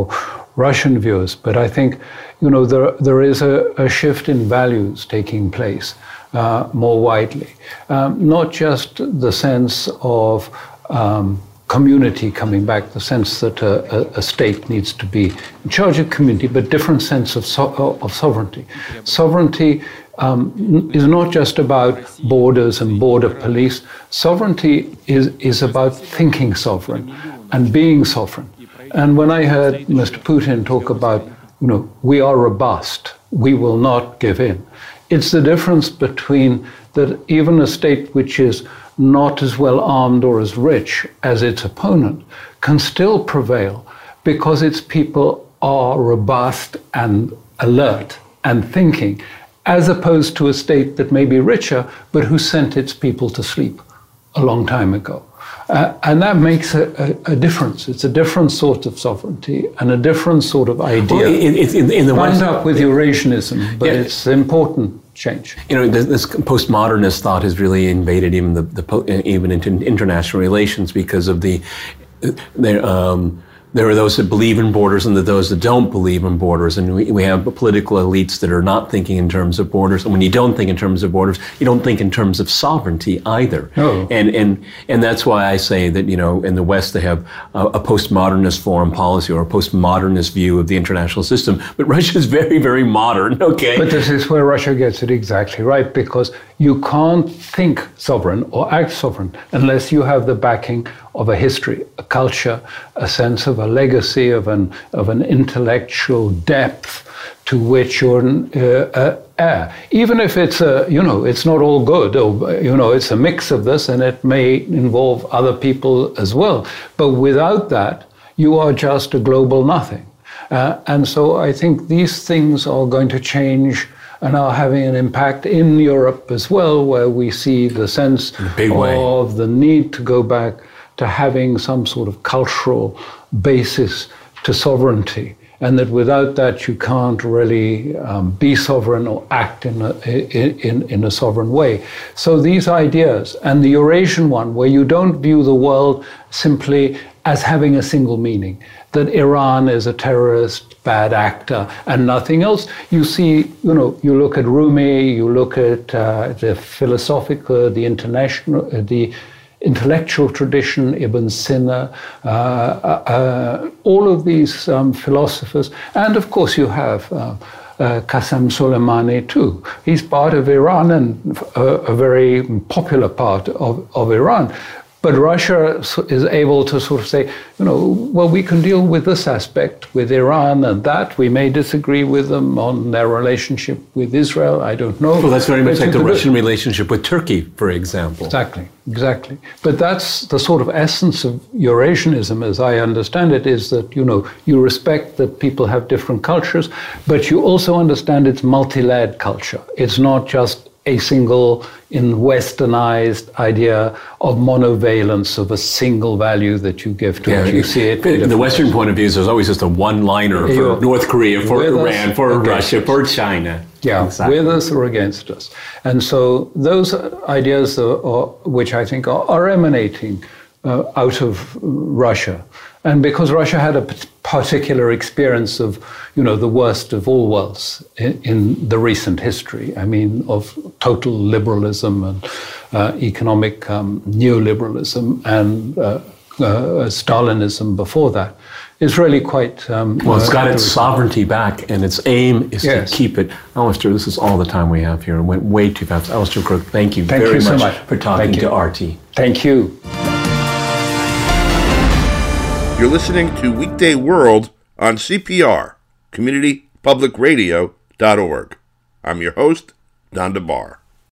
Russian views, but I think, you know, there there is a, a shift in values taking place uh, more widely. Um, not just the sense of um, community coming back, the sense that a, a, a state needs to be in charge of community, but different sense of so, of sovereignty. Sovereignty um, is not just about borders and border police. Sovereignty is is about thinking sovereign and being sovereign. And when I heard Mister Putin talk about, you know, we are robust, we will not give in, it's the difference between that even a state which is not as well armed or as rich as its opponent can still prevail because its people are robust and alert and thinking, as opposed to a state that may be richer but who sent its people to sleep a long time ago. Uh, and that makes a, a, a difference. It's a different sort of sovereignty and a different sort of idea. Well, in, in, in the West West, up with Eurasianism, but yeah. It's important change. You know, this, this postmodernist thought has really invaded even the, the even into international relations because of the there. Um, There are those that believe in borders and those that don't believe in borders. And we, we have political elites that are not thinking in terms of borders. And when you don't think in terms of borders, you don't think in terms of sovereignty either. Oh. And, and, and that's why I say that, you know, in the West, they have a, a postmodernist foreign policy or a postmodernist view of the international system. But Russia is very, very modern, okay? But this is where Russia gets it exactly right, because you can't think sovereign or act sovereign unless you have the backing of a history, a culture, a sense of a legacy, of an of an intellectual depth to which you're uh, uh, heir. Even if it's a, you know, it's not all good, or, you know, it's a mix of this, and it may involve other people as well. But without that, you are just a global nothing. Uh, and so I think these things are going to change and are having an impact in Europe as well, where we see the sense of the need to go back to having some sort of cultural basis to sovereignty, and that without that you can't really um, be sovereign or act in a, in, in a sovereign way. So these ideas, and the Eurasian one, where you don't view the world simply as having a single meaning, that Iran is a terrorist, bad actor, and nothing else. You see, you know, you look at Rumi, you look at uh, the philosophical, the international, uh, the intellectual tradition, Ibn Sina, uh, uh, all of these um, philosophers. And of course you have uh, uh, Qasem Soleimani too. He's part of Iran and a, a very popular part of, of Iran. But Russia is able to sort of say, you know, well, we can deal with this aspect with Iran and that. We may disagree with them on their relationship with Israel. I don't know. Well, that's very much like the Russian relationship with Turkey, for example. Exactly, exactly. But that's the sort of essence of Eurasianism, as I understand it, is that, you know, you respect that people have different cultures, but you also understand it's multi-layered culture. It's not just a single, in westernized idea of monovalence, of a single value that you give to yeah, it. You see it. In the Western ways. Point of view, there's always just a one-liner for You're, North Korea, for Iran, for Russia, for China. Yeah, exactly. With us or against us. And so those ideas, are, are, which I think are, are emanating uh, out of Russia. And because Russia had a particular experience of, you know, the worst of all worlds in, in the recent history, I mean, of total liberalism and uh, economic um, neoliberalism and uh, uh, Stalinism before that, is really quite... Um, well, it's got uh, its sovereignty back, and its aim is yes. to keep it. Alistair, this is all the time we have here. It went way too fast. Alistair Crooke, thank you thank very you so much, much for talking to R T. Thank you. You're listening to Weekday World on C P R, community public radio dot org. I'm your host, Don DeBar.